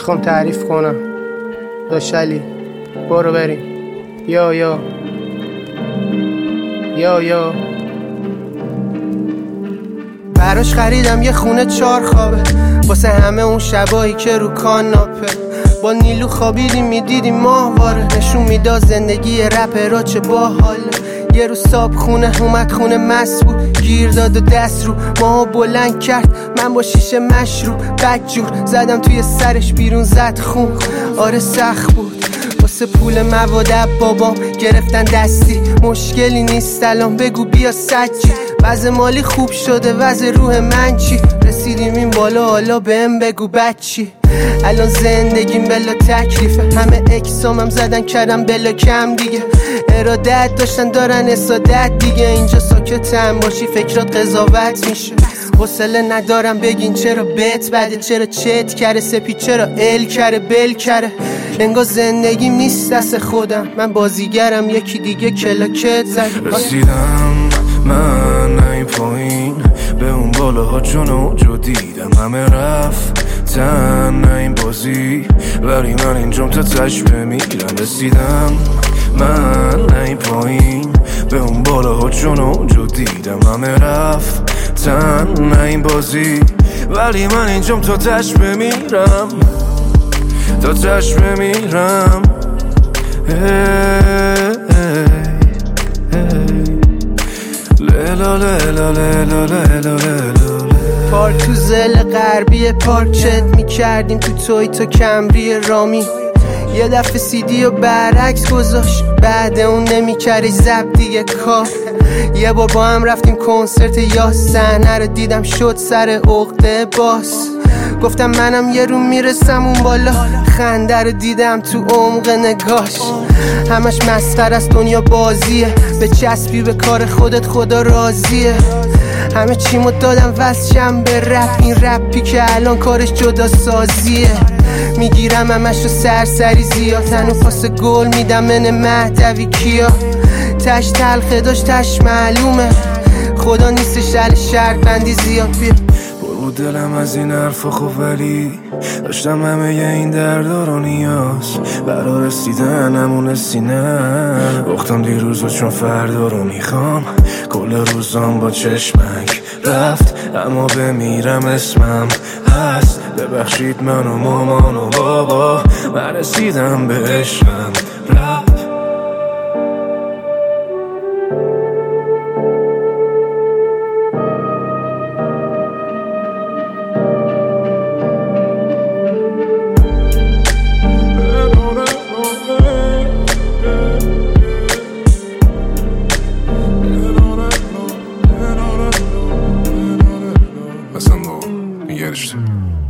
میخوام تعریف کنم. داشلی برو بریم. یا براش خریدم یه خونه 4 خوابه واسه همه اون شبایی که رو کاناپه با نیلو خوابیدیم میدیدیم ماهواره. نشون میداد زندگی رپرها چه باحاله. یه روز صاحب خونه اومد خونه مست بود، گیر داد و دست رو ماها بلند کرد. من با شیشه مشروب بدجور زدم توی سرش، بیرون زد خون. آره سخت بود واسه پول مواد بابام گرفتن دستی. مشکلی نیست الان بگو بیا سچی. وضع مالی خوب شده وضع روح من چی؟ رسیدیم این بالا حالا بهم بگو بچی. الان زندگیم بلا تکلیفه. همه اکسامم زدن کردم بلا کم دیگه. ارادت داشتن دارن اسادت دیگه. اینجا ساکتم باشی فکرات قضاوت میشه. حوصله ندارم بگین چرا بت بده، چرا چت کره سپید، چرا ال کره بل کره. انگار زندگیم نیست دست خودم، من بازیگرم یکی دیگه کلاکت زد. رسیدم من این پایین به اون بالاها چون اونجا دیدم همه رفتن نه این بازی، ولی من اینجام تا تش بمیرم. رسیدم من این پایین به اون بالاها چون اونجا دیدم همه رفتن نه این بازی، ولی من اینجام تا تش بمیرم، تا تش بمیرم. پارک تو زل غربی پارک چت میکردیم تو تویتا کمری رامی. یه دفعه سیدی و برعکس گذاشت، بعد اون نمیکردش زب دیگه کار. یه بار با هم رفتیم کنسرت یا صحنه رو دیدم شد سر عقده باس. گفتم منم یه رو میرسم اون بالا، خنده رو دیدم تو عمق نگاش. همش مسخره است دنیا بازیه، به چسبی به کار خودت خدا راضیه. همه چیمو دادم وصلشم به رپ، این رپی که الان کارش جدا سازیه. میگیرم همشو سرسری زیاد، تنو پاس گل میدم من مهدوی کیا. تش تلخه داشت تش معلومه، خدا نیستش دل شرط بندی زیاد. بیا برو دلم از این حرفا خب، ولی داشتم همه این دردا رو نیاز برا رسیدن همون سینه. وقتم دیروز و چون فردا رو میخوام، کل روزام با چشمک رفت اما بمیرم اسمم هست. ببخشید من و مامان و بابا، من رسیدم به عشقم رفت. Sen de o. Bir gelişti.